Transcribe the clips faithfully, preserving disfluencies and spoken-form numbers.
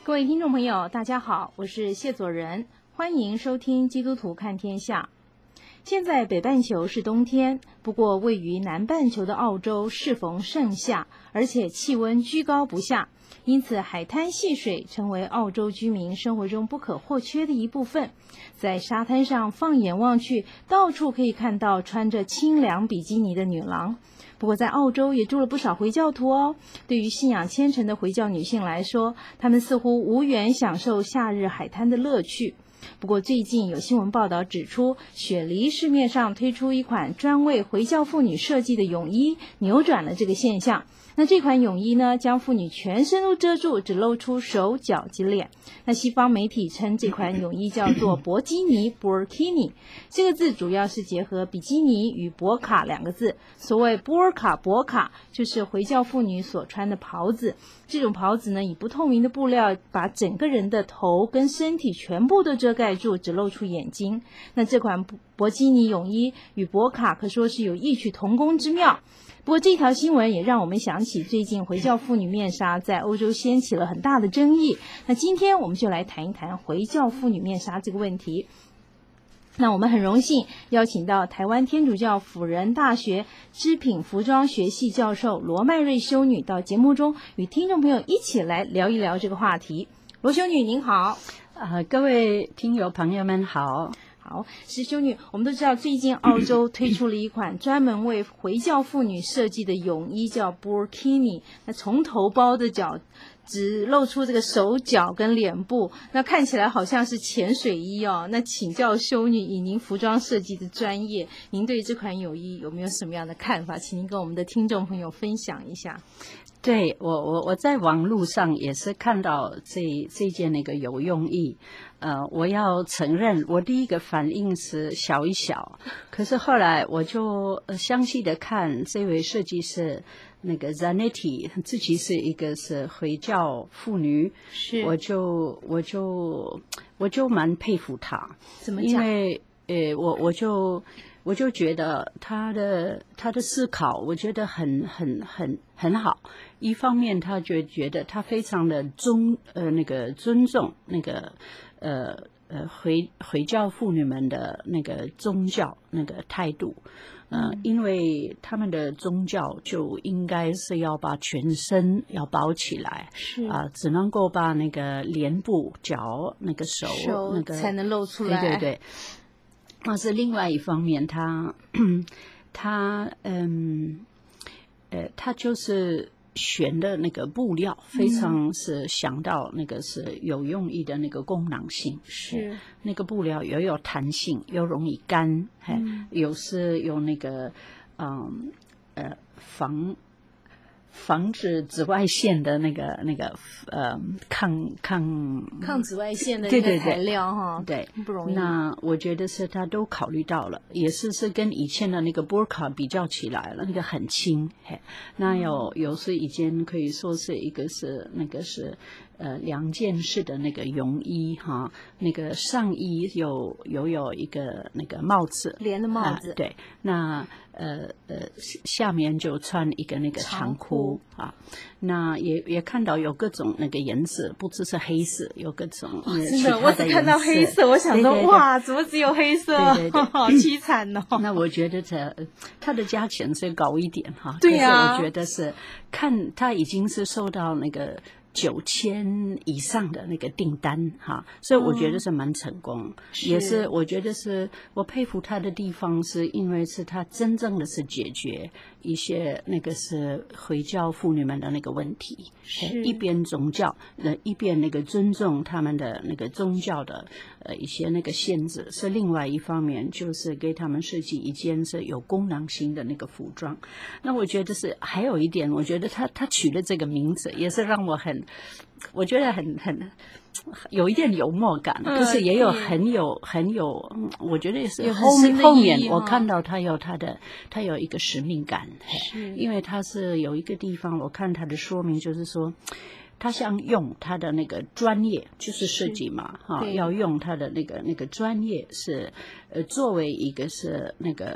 各位听众朋友大家好，我是谢佐仁，欢迎收听基督徒看天下。现在北半球是冬天，不过位于南半球的澳洲适逢盛夏，而且气温居高不下，因此海滩戏水成为澳洲居民生活中不可或缺的一部分。在沙滩上放眼望去，到处可以看到穿着清凉比基尼的女郎。不过在澳洲也住了不少回教徒哦，对于信仰虔诚的回教女性来说，她们似乎无缘享受夏日海滩的乐趣。不过最近有新闻报道指出，雪梨市面上推出一款专为回教妇女设计的泳衣，扭转了这个现象。那这款泳衣呢，将妇女全身都遮住，只露出手脚及脸。那西方媒体称这款泳衣叫做博基尼 burkini， 这个字主要是结合比基尼与博卡两个字。所谓波卡博卡就是回教妇女所穿的袍子，这种袍子呢，以不透明的布料把整个人的头跟身体全部都遮盖住，只露出眼睛。那这款博基尼泳衣与博卡可说是有异曲同工之妙。不过这条新闻也让我们想起最近回教妇女面纱在欧洲掀起了很大的争议。那今天我们就来谈一谈回教妇女面纱这个问题。那我们很荣幸邀请到台湾天主教辅仁大学织品服装学系教授罗麦瑞修女到节目中与听众朋友一起来聊一聊这个话题。罗修女您好。 呃，各位听友朋友们好。 好，是修女，我们都知道最近澳洲推出了一款专门为回教妇女设计的泳衣，叫 burkini。那从头包的脚，只露出这个手脚跟脸部，那看起来好像是潜水衣哦。那请教修女，以您服装设计的专业，您对这款泳衣有没有什么样的看法？请您跟我们的听众朋友分享一下。 对，我我我在网络上也是看到这这件那个有用意，呃，我要承认，我第一个反应是小一小，可是后来我就呃详细的看这位设计师那个 Zanetti 自己是一个是回教妇女， 是， 我就我就我就蛮佩服她， 怎么讲？ 因为呃，我我就。我就觉得他的他的思考，我觉得很很很很好。一方面，他就觉得他非常的尊呃那个尊重那个呃呃回回教妇女们的那个宗教那个态度，呃，嗯、因为他们的宗教就应该是要把全身要包起来， 是啊、呃，只能够把那个脸部、脚、那个手、 手那个才能露出来， 对对对。但是另外一方面，他他嗯呃，他就是选的那个布料，非常是想到那个是有用意的那个功能性， 是那个布料又有弹性，又容易干，嗯，有是有那个嗯呃防。防止紫外线的那个那个呃抗抗抗紫外线的那个材料哈， 对， 不容易。 那我觉得是他都考虑到了，也是是跟以前的那个 burqa 比较起来了，那个很轻，嘿，那有有是已经可以说是一个是那个是呃两件式的那个泳衣哈，那个上衣有有有一个那个帽子， 连的帽子， 啊、对，那呃呃下面就穿一个那个长裤啊，那也也看到有各种那个颜色，不只是黑色，有各种、 哦、 呃、 真的，我只看到黑色，我想说对对对哇，怎么只有黑色？ 对对对好凄惨哦。 那我觉得这它的价钱是高一点哈， 对呀、 啊，可是我觉得是看它已经是受到那个九千以上的那个订单哈，所以我觉得是蛮成功，嗯、也是我觉得是我佩服他的地方，是因为是他真正的是解决一些那个是回教妇女们的那个问题，一边宗教，呃，一边那个尊重他们的那个宗教的呃一些那个限制，是另外一方面就是给他们设计一件是有功能性的那个服装。那我觉得是还有一点，我觉得他他取了这个名字也是让我很。我觉得很很有一点幽默感， 嗯、 可是也有很有很有，我觉得也是后面后面我看到他有他的他有一个使命感，因为他是有一个地方我看他的说明就是说。他想用他的那个专业，就是设计嘛，哈、啊，要用他的那个那个专业是，呃，作为一个是那个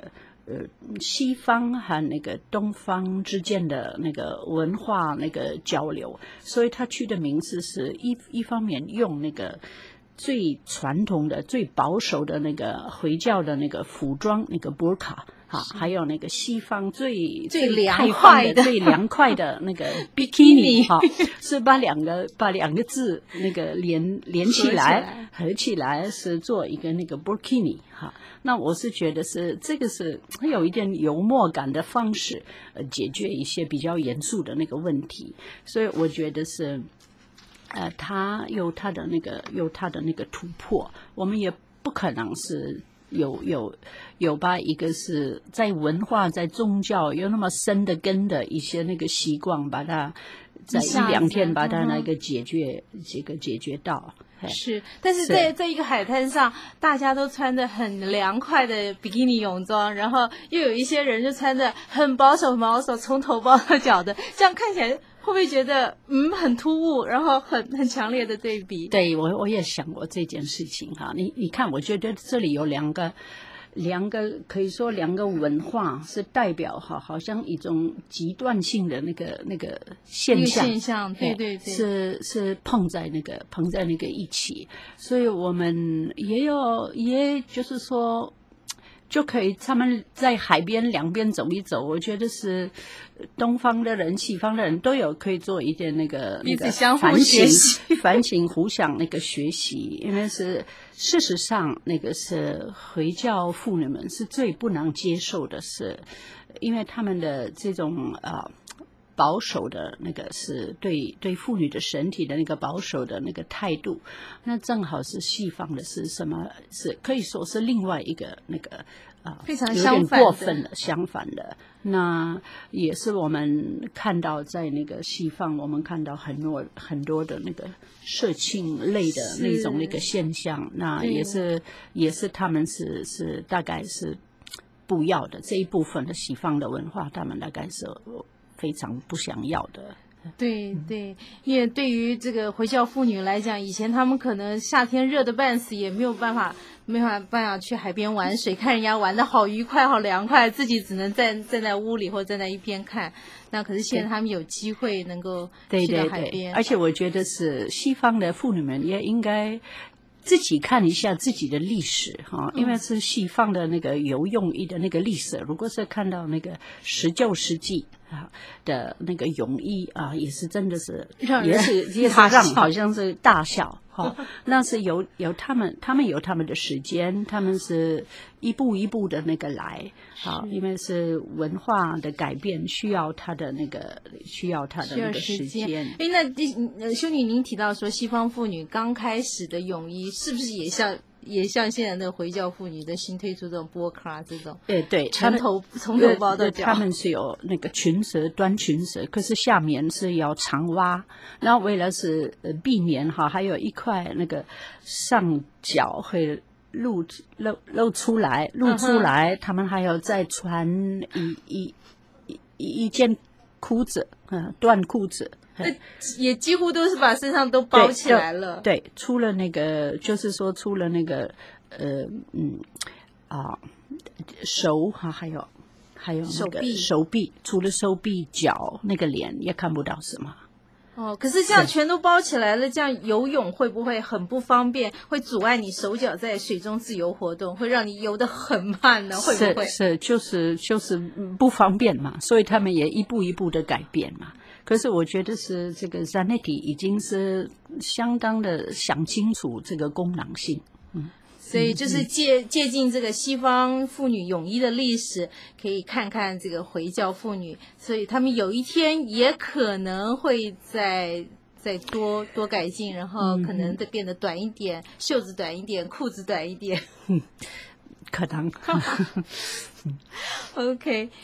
呃西方和那个东方之间的那个文化那个交流，所以他取的名字是一一方面用那个最传统的、最保守的那个回教的那个服装，那个 burqa。啊，还有那个西方最最凉快的、最凉快的那个 bikini， 哈，是把两个把两个字那个连连起来，合起来是做一个那个 burkini， 哈。那我是觉得是这个是有一点幽默感的方式，呃，解决一些比较严肃的那个问题，所以我觉得是，呃，他有他的那个有他的那个突破，我们也不可能是。有有有把一个是在文化在宗教有那么深的根的一些那个习惯，把它在一两天把它那个解决、嗯、这个解决到。 是，但是在在一个海滩上，大家都穿着很凉快的比基尼泳装，然后又有一些人就穿着很保守很保守，从头包到脚的，这样看起来。会不会觉得嗯很突兀，然后很很强烈的对比？ 对，我我也想过这件事情哈。你你看，我觉得这里有两个两个可以说两个文化是代表哈，好像一种极端性的那个那个现象， 现象，对对对， 是是碰在那个碰在那个一起，所以我们也有，也就是说。就可以他们在海边两边走一走，我觉得是东方的人西方的人都有可以做一点那个彼此相互学习反省互相那个学习，因为是事实上那个是回教妇女们是最不能接受的是，因为他们的这种呃保守的那个是对对妇女的身体的那个保守的那个态度，那正好是西方的是什么？是可以说是另外一个那个啊、呃， 非常有点过分的相反的。那也是我们看到在那个西方，我们看到很多很多的那个色情类的那种那个现象，那也是也是他们是是大概是不要的这一部分的西方的文化，他们大概是。非常不想要的， 对对，因为对于这个回教妇女来讲，以前她们可能夏天热得半死，也没有办法，没有办法去海边玩水，看人家玩得好愉快、好凉快，自己只能站站在屋里或站在一边看。那可是现在她们有机会能够去到海边， 对对对，而且我觉得是西方的妇女们也应该。自己看一下自己的历史哈，因为是西方的那个游泳衣的那个历史，如果是看到那个十九世纪啊的那个泳衣啊，也是真的是也是也是让好像是大笑哈，那是有有他们他们有他们的时间，他们是一步一步的那个来啊，因为是文化的改变需要他的那个需要他的那个时间。 哎，那呃修女您提到说西方妇女刚开始的泳衣是不是也像也像现在的回教妇女的新推出这种波卡这种？ 对对， 从头从头包到脚， 他们是有那个裙子短裙子，可是下面是要长袜，然后为了是呃避免哈，还有一块那个上脚会。露露露出来，露出来， uh-huh. 他们还要再穿一一一一件裤子，嗯，短裤子， 也几乎都是把身上都包起来了。 对，对除了那个，就是说，除了那个，呃，嗯，啊，手哈，还有还有那个手臂，手臂除了手臂、脚，那个脸也看不到什么。 哦，可是这样全都包起来了，这样游泳会不会很不方便？会阻碍你手脚在水中自由活动，会让你游得很慢呢？会不会？ 是是，就是就是不方便嘛，所以他们也一步一步的改变嘛。可是我觉得是这个 Zanetti 已经是相当的想清楚这个功能性，嗯。 所以就是借借鉴这个西方妇女泳衣的历史，可以看看这个回教妇女，所以他们有一天也可能会再再多多改进，然后可能再变得短一点，嗯、袖子短一点，裤子短一点， 嗯、可能。 OK。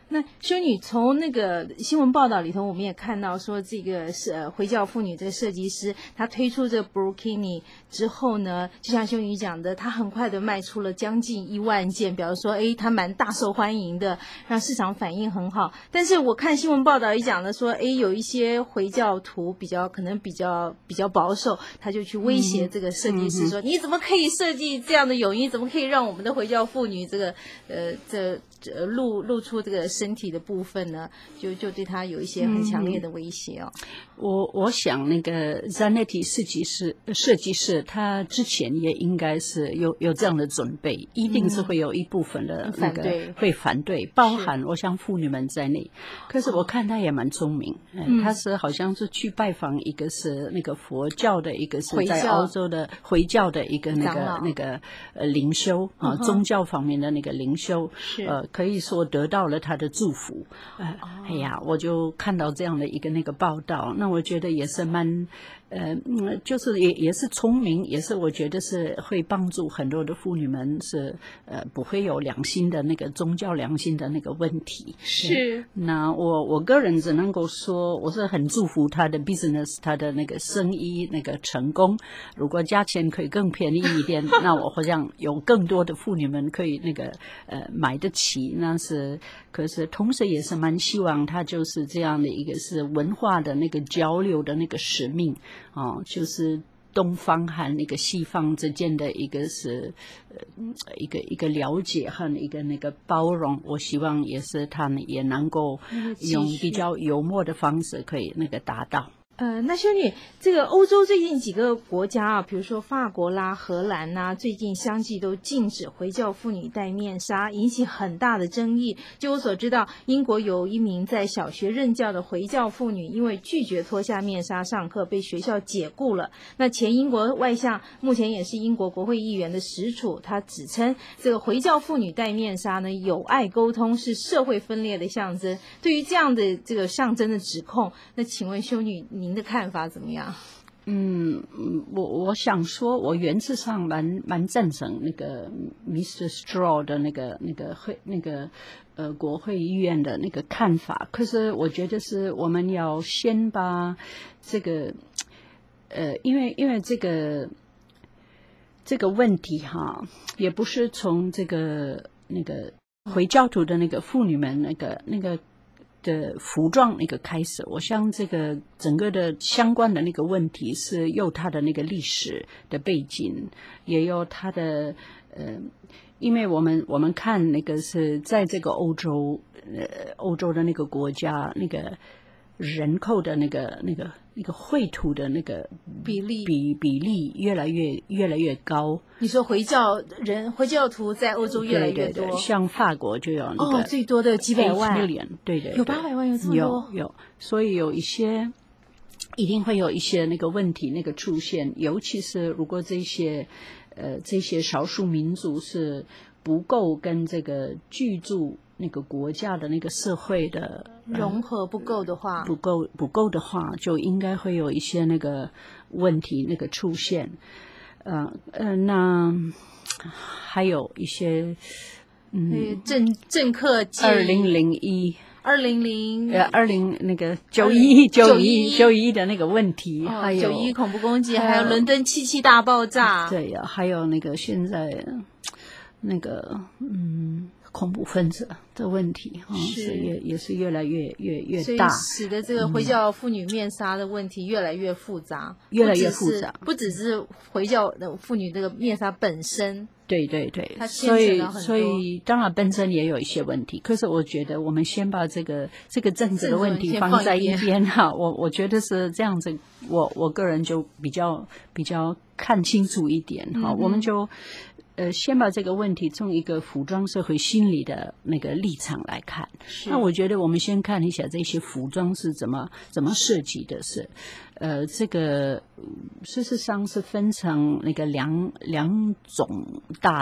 那修女从那个新闻报道里头，我们也看到说，这个是、呃、回教妇女这个设计师，她推出这个 burkini 之后呢，就像修女讲的，她很快的卖出了将近一万件，表示说，哎，她蛮大受欢迎的，让市场反应很好。但是我看新闻报道也讲的说，哎，有一些回教徒比较可能比较比较保守，他就去威胁这个设计师说，嗯、你怎么可以设计这样的泳衣？怎么可以让我们的回教妇女这个呃这呃露露出这个身体的部分呢？就就对他有一些很强烈的威胁哦。 嗯、我我想那个 Zanetti 设计师设计师他之前也应该是有有这样的准备，一定是会有一部分的那个、嗯、会反对，包含我想妇女们在内。可是我看他也蛮聪明，嗯、他是好像是去拜访一个是那个佛教的，一个是在澳洲的回教的一个那个那个呃灵修啊、嗯、宗教方面的那个灵修，呃可以说得到了他的祝福。呃哦、哎呀，我就看到这样的一个那个报道，那我觉得也是蛮呃，就是也也是聪明，也是我觉得是会帮助很多的妇女们是呃不会有良心的那个宗教良心的那个问题。 是。 那我我个人只能够说，我是很祝福他的 business， 他的那个生意那个成功。如果价钱可以更便宜一点，那我好像有更多的妇女们可以那个呃买得起。那是，可是同时也是蛮希望他就是这样的一个是文化的那个交流的那个使命。哦，就是东方和那个西方之间的一个是呃一个一个了解和一个那个包容，我希望也是他们也能够用比较幽默的方式可以那个达到。 呃，那修女，这个欧洲最近几个国家啊，比如说法国啦、荷兰呐、啊，最近相继都禁止回教妇女戴面纱，引起很大的争议。就我所知道，英国有一名在小学任教的回教妇女，因为拒绝脱下面纱上课，被学校解雇了。那前英国外相，目前也是英国国会议员的史楚，他指称这个回教妇女戴面纱呢，有碍沟通，是社会分裂的象征。对于这样的这个象征的指控，那请问修女，你您的看法怎么样？ 嗯，我我想说，我原则上蛮蛮赞成那个 Mister Straw 的那个那个会那个呃国会议院的那个看法。可是我觉得是我们要先把这个呃，因为因为这个这个问题哈，也不是从这个那个回教徒的那个妇女们那个那个。的服装那个开始，我想这个整个的相关的那个问题是有它的那个历史的背景，也有它的呃，因为我们我们看那个是在这个欧洲呃欧洲的那个国家那个人口的那个那个那个绘图的那个比例比比例越来越越来越高。 你说回教人回教徒在欧洲越来越多， 对对对，像法国就有那个哦，最多的几百万， 对对， 有八百万，有这么多， 有有，所以有一些一定会有一些那个问题那个出现，尤其是如果这些呃这些少数民族是不够跟这个居住那个国家的那个社会的融合不够的话， 不够不够的话，就应该会有一些那个问题那个出现。呃呃，那还有一些嗯，政政客二零零一。 二零零呃，二零那个九一九一九一的那个问题， 哦、 还有九一恐怖攻击，还有伦敦七七大爆炸， 对呀、啊，还有那个现在那个嗯。恐怖分子的问题啊，是, 是也也是越来越越越大， 使得这个回教妇女面纱的问题越来越复杂， 嗯、越来越复杂。 不只是回教的妇女这个面纱本身， 对对对， 它牵扯到很多。 所以所以当然本身也有一些问题，可是我觉得我们先把这个这个政治的问题放在一边哈。我我觉得是这样子，我我个人就比较比较看清楚一点哈、嗯，我们就。呃，先把这个问题从一个服装社会心理的那个立场来看。那我觉得我们先看一下这些服装是怎么怎么设计的是，呃，这个事实上是分成那个两两种大类。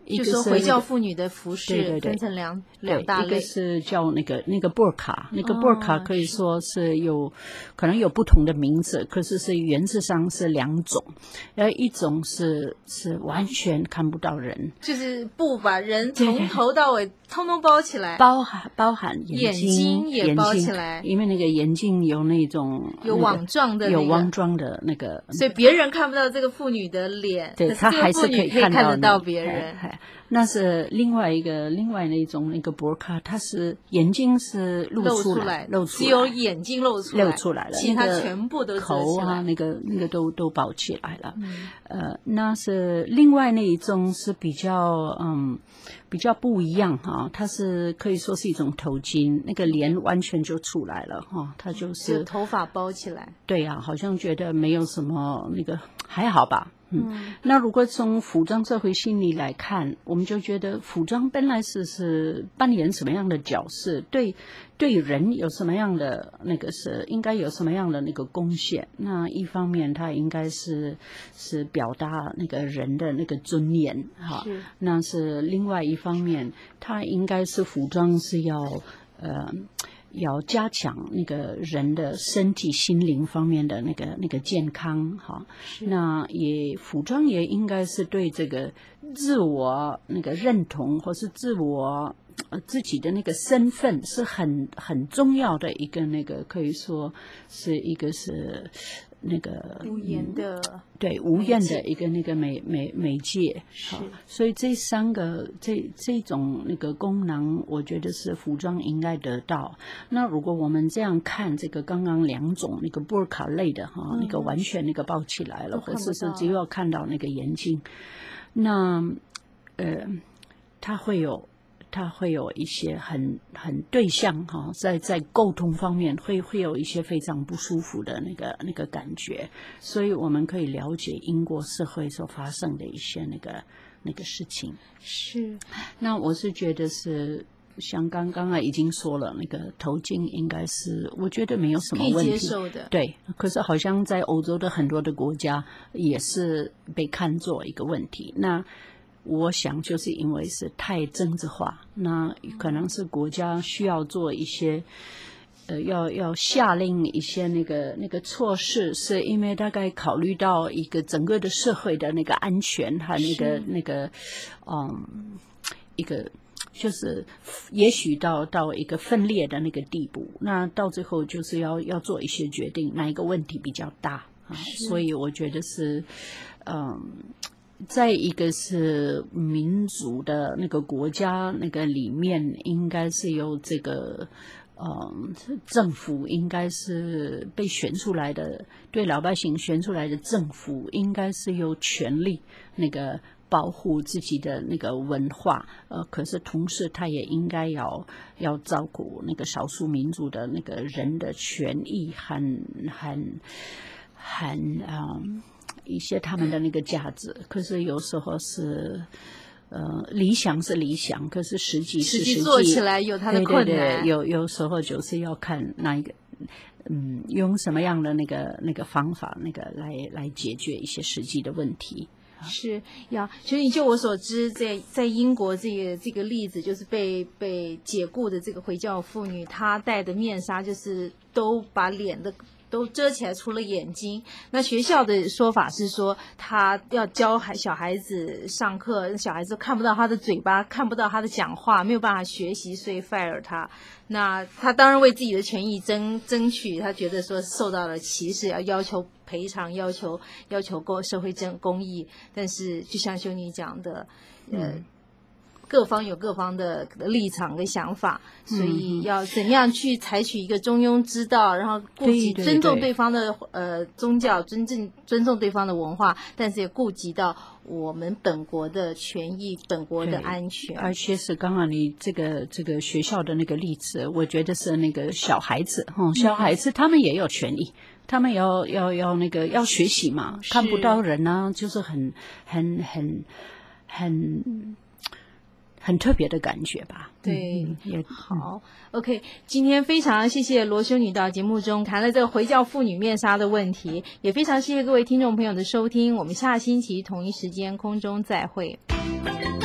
一个就是说回教妇女的服饰， 对对对， 分成两两大类， 一个是叫那个那个布尔卡，那个布尔卡可以说是有、哦、是可能有不同的名字，可是是原则上是两种，然后一种是是完全看不到人， 就是布把人从头到尾通通包起来， 包含包含眼睛， 眼睛也包起来， 因为那个眼睛有那种有网状的、那个、有网状的那个， 所以别人看不到这个妇女的脸， 对，他还是可以看得到别人。 那是另外一个另外那种那个博卡，它是眼睛是露出来，露出来， 只有眼睛露出来， 露出来了， 其他全部都遮起来， 口啊，那个那个都都包起来了。 嗯、 呃，那是另外那一种是比较嗯比较不一样哈，它是可以说是一种头巾，那个脸完全就出来了哈，它就是就头发包起来。 对呀、啊，好像觉得没有什么那个还好吧。嗯，那如果从服装社会心理来看，我们就觉得服装本来是是扮演什么样的角色，对对人有什么样的那个是应该有什么样的那个贡献。那一方面，它应该是是表达那个人的那个尊严哈，那是另外一方面，它应该是服装是要呃。要加强那个人的身体心灵方面的那个那个健康哈，那也服装也应该是对这个自我那个认同或是自我呃自己的那个身份是很很重要的一个那个可以说是一个是那个无言的、 嗯、对无言的一个那个媒媒媒介， 是， 所以这三个这这种那个功能，我觉得是服装应该得到。那如果我们这样看这个刚刚两种那个布尔卡类的哈、嗯，那个完全那个包起来了，或者是只有看到那个眼睛，那呃，它会有。它会有一些很很对象哈，在在沟通方面会会有一些非常不舒服的那个那个感觉，所以我们可以了解英国社会所发生的一些那个那个事情。 是， 那我是觉得是像刚刚啊已经说了，那个头巾应该是我觉得没有什么问题， 可以接受的。 对，可是好像在欧洲的很多的国家也是被看作一个问题。那我想就是因为是太政治化，那可能是国家需要做一些呃要要下令一些那个那个措施，是因为大概考虑到一个整个的社会的那个安全和那个那个嗯一个就是也许到到一个分裂的那个地步，那到最后就是要要做一些决定，哪一个问题比较大啊？所以我觉得是嗯。再一个是民主的那个国家那个里面，应该是由这个嗯政府应该是被选出来的，对老百姓选出来的政府应该是有权利那个保护自己的那个文化，呃，可是同时他也应该要要照顾那个少数民族的那个人的权益和很很嗯。一些他们的那个价值，可是有时候是，呃，理想是理想，可是实际是实际， 实际做起来有它的困难。 对对对，有有时候就是要看那一个，嗯，用什么样的那个那个方法，那个来来解决一些实际的问题。 是呀，所以就我所知，在在英国这个这个例子，就是被被解雇的这个回教妇女，她戴的面纱就是都把脸的。都遮起来，除了眼睛。那学校的说法是说，他要教孩小孩子上课，小孩子看不到他的嘴巴，看不到他的讲话，没有办法学习，所以 fire 他。那他当然为自己的权益争争取，他觉得说受到了歧视，要要求赔偿，要求要求公社会正公义。但是就像修女讲的，呃。嗯各方有各方的立场跟想法，所以要怎样去采取一个中庸之道，然后顾及尊重对方的呃宗教，尊重尊重对方的文化，但是也顾及到我们本国的权益、本国的安全。 而且是刚刚你这个这个学校的那个例子，我觉得是那个小孩子哈、嗯，小孩子他们也有权益。他们要要要那个要学习嘛，看不到人呢、啊，就是很很很很。很特别的感觉吧。 对， 嗯、也好、嗯、，OK， 今天非常谢谢罗修女到节目中谈了这个回教妇女面纱的问题，也非常谢谢各位听众朋友的收听，我们下星期同一时间空中再会。